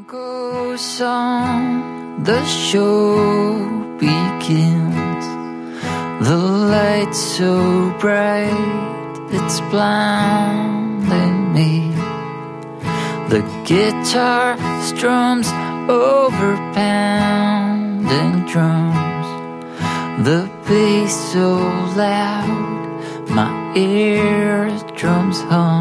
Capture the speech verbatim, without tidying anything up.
goes on, the show begins. The light so bright, it's blinding me. The guitar strums over pounding drums. The bass so loud, my eardrums hum.